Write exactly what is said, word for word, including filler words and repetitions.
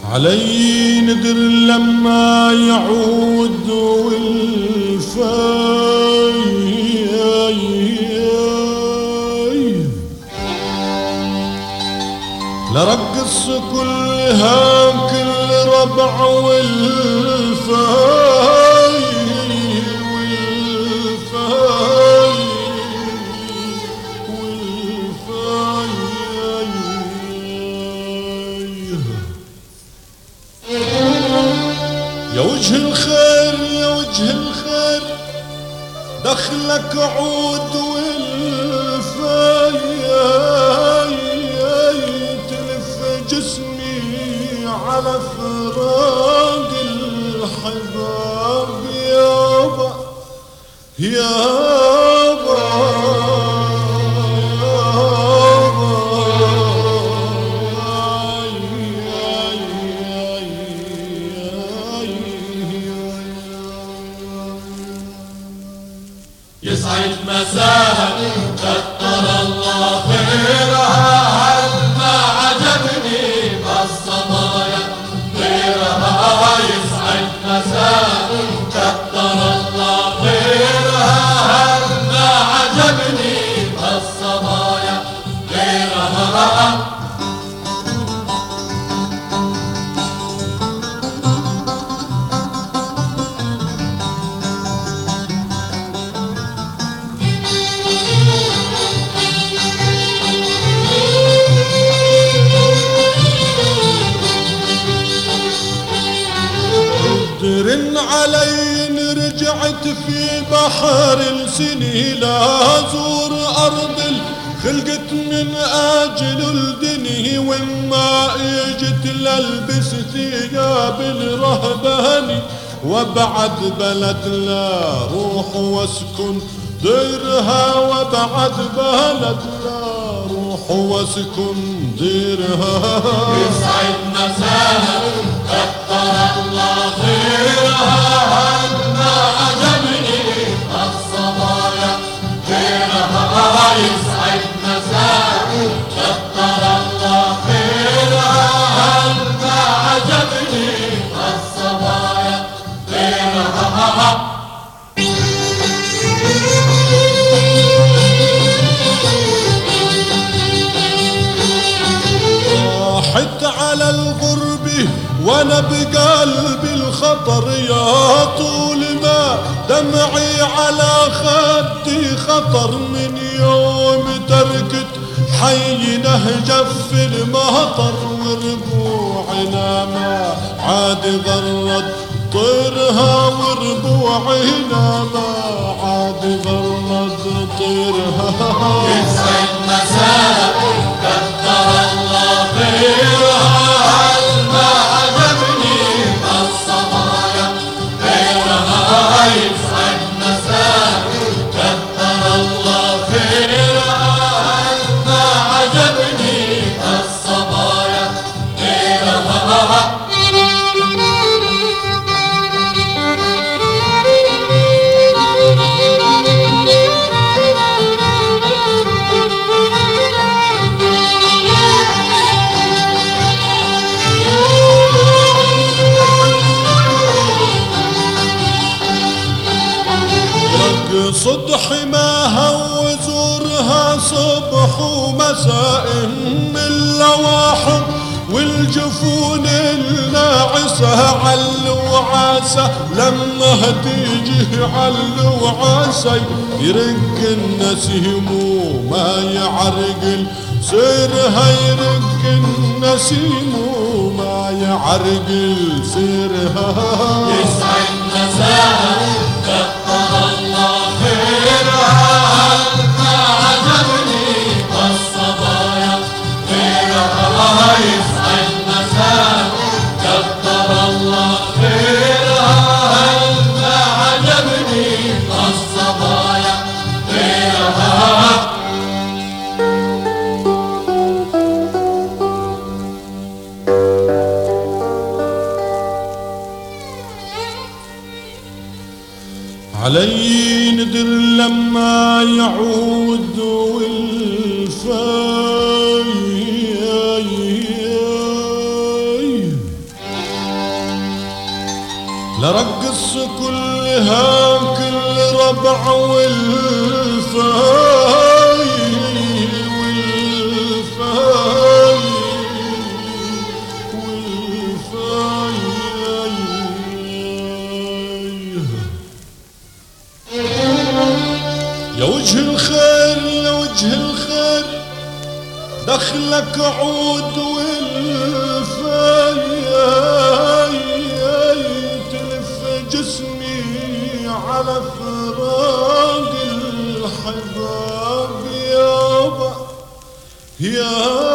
علي ندر لما يعود والفاي لرقص كلها كل ربع والفاي والفاي والفاي يا وجه الخير يا وجه الخير دخلك عود والفاي تلف جسمي على فراق الحباب يابا يابا يسعد مساها كتر الله خيرها هل ما عجبني بالصبايا غيرها يسعد مساها كتر الله خيرها هل ما عجبني بالصبايا غيرها رن علي رجعت في بحر السني لا زور أرض خلقت من أجل الدنيا وما اجت للبس ثياب الرهباني وبعد بلد لا روح واسكن ديرها وبعد بلد لا روح واسكن ديرها يسعد مساها كتر الله خيرها هل ما عجبني الصبايا غيرها يسعد مساها كتر الله خيرها هل ما عجبني الصبايا غيرها راحت على الغرب وانا بقلبي الخطر يا طول ما دمعي على خدي خطر من يوم تركت حينا جف المهطر وربوعنا ما عاد غرد طيرها وربوعنا ما عاد غرد طيرها يسعد مساها كتر الله خيرها هل ما عجبني الصبايا غيرها يسعد مساها كتر الله خيرها هل ما عجبني الصبايا غيرها صدح ما وزورها صبح ومساء من اللواحم والجفون الناعسة علو عاسة لما تيجي علو عاسة يرق النسيم وما يعرقل سيرها يرق النسيم وما يعرقل سيرها يسعد مساها كتر الله خيرها هل ما عجبني الصبايا غيرها يسعد مساها كتر الله خيرها هل ما عجبني الصبايا غيرها علي ندر لما يعود والفاي لرقص كلها كل ربع والفاي والفاي والفاي يا وجه الخير يا وجه الخير دخلك عود والفاي تلف جسمي على فراق الحباب يابا يا